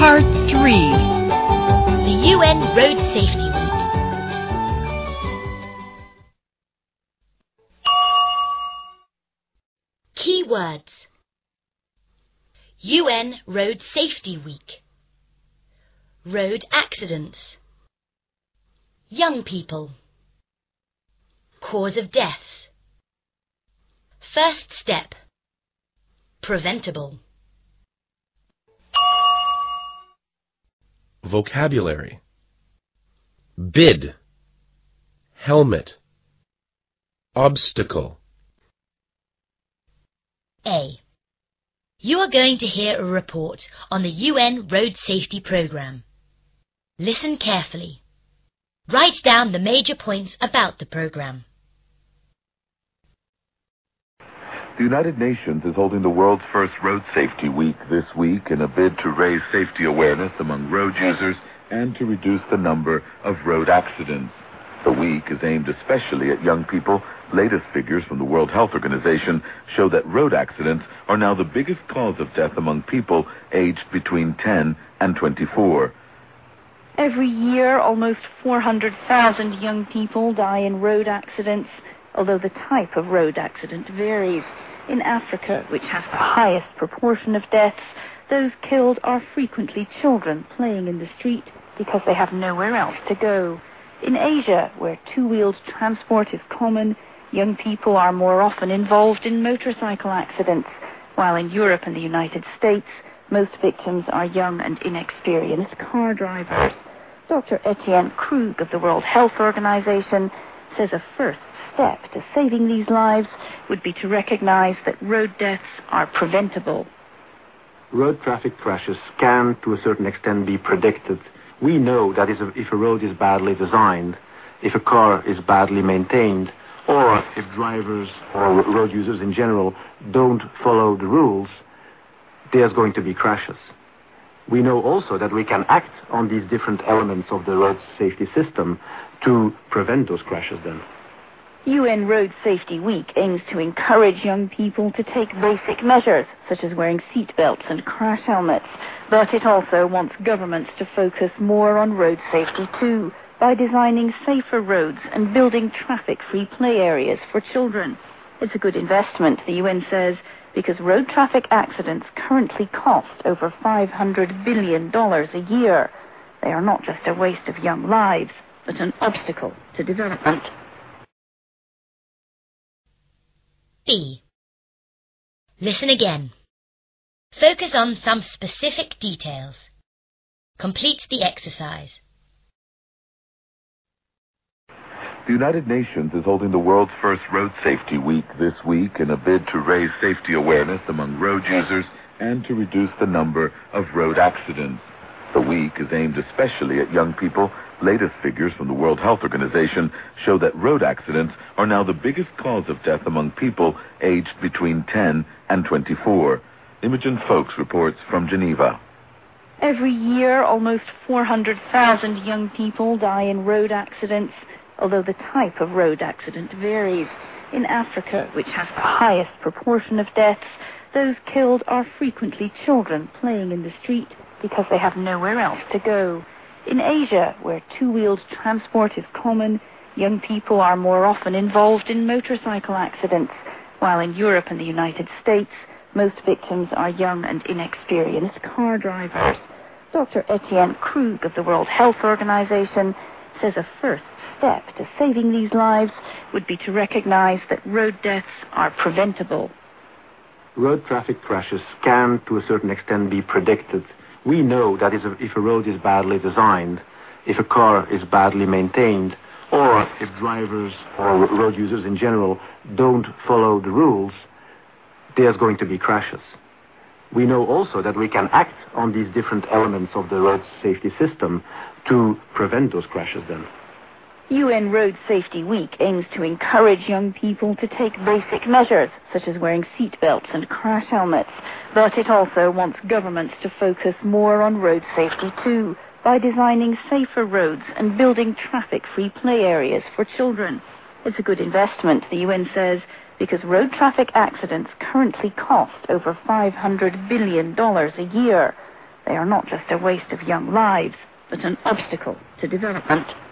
Part 3. The UN Road Safety Week. Key words. UN Road Safety Week. Road accidents. Young people. Cause of deaths. First step. Preventable. Vocabulary: bid, helmet, obstacle. A. You are going to hear a report on the UN Road Safety Programme. Listen carefully. Write down the major points about the programme. The United Nations is holding the world's first Road Safety Week this week in a bid to raise safety awareness among road users and to reduce the number of road accidents. The week is aimed especially at young people. Latest figures from the World Health Organization show that road accidents are now the biggest cause of death among people aged between 10 and 24. Every year, almost 400,000 young people die in road accidents, although the type of road accident varies. In Africa, which has the highest proportion of deaths, those killed are frequently children playing in the street because they have nowhere else to go. In Asia, where two-wheeled transport is common, young people are more often involved in motorcycle accidents, while in Europe and the United States, most victims are young and inexperienced car drivers. Dr. Etienne Krug of the World Health Organization says a first step to saving these lives would be to recognize that road deaths are preventable. Road traffic crashes can, to a certain extent, be predicted. We know that if a road is badly designed, if a car is badly maintained, or if drivers or road users in general don't follow the rules, there's going to be crashes. We know also that we can act on these different elements of the road safety system to prevent those crashes then. UN Road Safety Week aims to encourage young people to take basic measures, such as wearing seat belts and crash helmets. But it also wants governments to focus more on road safety too, by designing safer roads and building traffic-free play areas for children. It's a good investment, the UN says, because road traffic accidents currently cost over $500 billion a year. They are not just a waste of young lives, but an obstacle to development. B. Listen again. Focus on some specific details. Complete the exercise. The United Nations is holding the world's first Road Safety Week this week in a bid to raise safety awareness among road users and to reduce the number of road accidents. The week is aimed especially at young people. Latest figures from the World Health Organization show that road accidents are now the biggest cause of death among people aged between 10 and 24. Imogen Folks reports from Geneva. Every year, almost 400,000 young people die in road accidents, although the type of road accident varies. In Africa, which has the highest proportion of deaths, those killed are frequently children playing in the street because they have nowhere else to go. In Asia, where two-wheeled transport is common, young people are more often involved in motorcycle accidents, while in Europe and the United States, most victims are young and inexperienced car drivers. Dr. Etienne Krug of the World Health Organization says a first step to saving these lives would be to recognize that road deaths are preventable. Road traffic crashes can, to a certain extent, be predicted. We know that if a road is badly designed, if a car is badly maintained, or if drivers or road users in general don't follow the rules, there's going to be crashes. We know also that we can act on these different elements of the road safety system to prevent those crashes then. UN Road Safety Week aims to encourage young people to take basic measures, such as wearing seat belts and crash helmets. But it also wants governments to focus more on road safety too, by designing safer roads and building traffic-free play areas for children. It's a good investment, the UN says, because road traffic accidents currently cost over $500 billion a year. They are not just a waste of young lives, but an obstacle to development.